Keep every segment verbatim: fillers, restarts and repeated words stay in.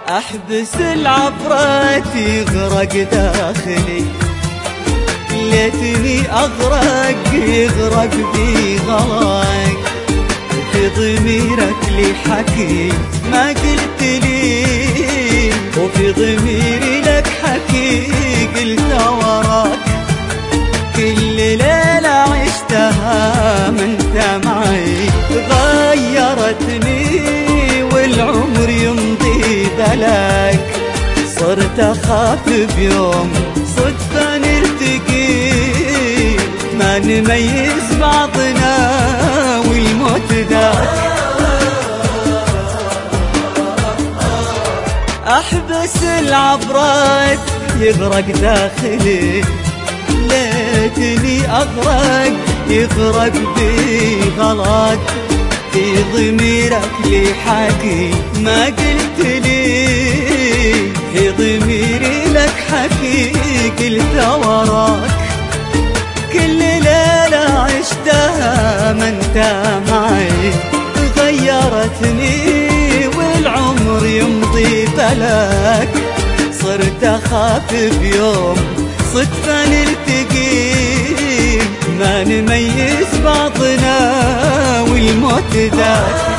احبس العبرات يغرق داخلي، ليتني اغرق يغرق بي غلاك، في ضميرك لي حكي ما قلت لي، وفي ضميري لك حكي قلت وراك، كل ليلة عشتها من انت معي غيرتني والعمر يمضي بلاك، صرت اخاف بيوم صدفة نلتقي ما نميز بعضنا والموت ذاك. احبس العبرات يغرق داخلي، ليتني اغرق يغرق بي غلاك، في ضميرك لي حكي ما قلت لي، في ضميري لك حكي قلت وراك، كل ليلة عشتها ما انت معي غيرتني والعمر يمضي بلاك، صرت اخاف بيوم صدفة نلتقي ما نميز بعضنا والموت ذاك.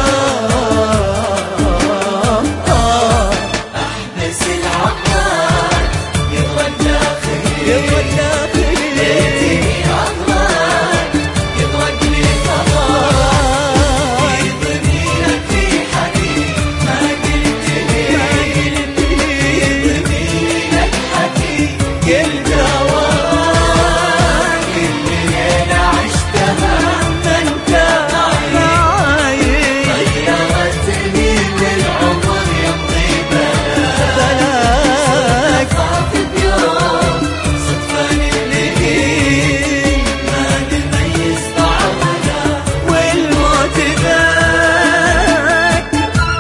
احبس العبرات يغرق داخلي، يغرق داخلي، ليتني اغرق يغرق لي خطاك، في ضميرك لي حكي ما قلت لي، في ضميري لك حكي قلت وراك، كل ليلة عشتها ما انت معي غيرتني والعمر يمضي بلاك، اخاف بيوم صدفة نلتقي ما نميز بعضنا والموت ذاك.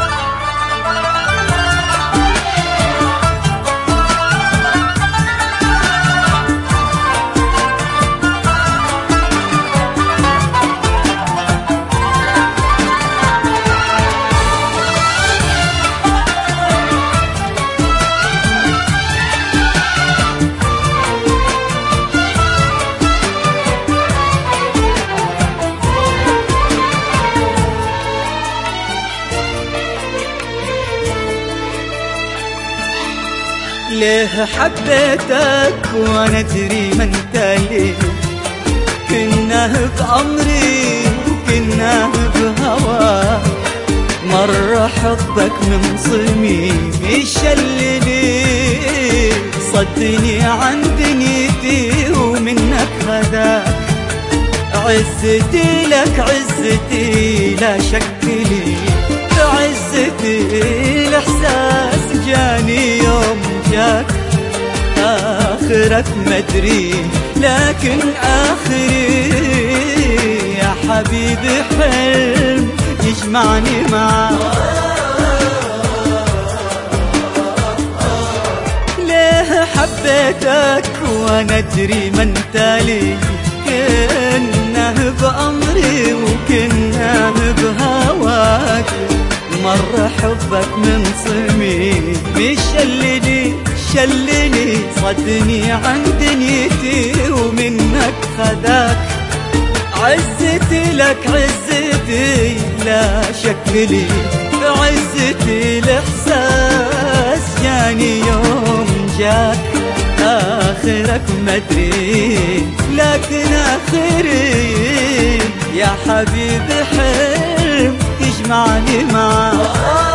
ليه حبيتك وانا ادري ما انت ليه، كنا بأمري وكنا بهواك، مرة حبك من صميم يشلني، صدني عن دنيتي ومنك خذاك، عزتي لك عزتي لا شك لي، عزتي الاحساس جاني يوم جاك، اخرك مدري لكن اخري يا حبيبي حلم يجمعني معاك. ليه حبيتك وانا ادري ما انت لي، كنا بأمري وكنا بهواك، مرة حبك من صميم يشلني شلني، صدني عن دنيتي ومنك خذاك، عزتي لك عزتي لا شك لي، عزتي الاحساس جاني يوم جاك، اخرك مدري لكن اخري يا حبيبي حلم يجمعني معاك.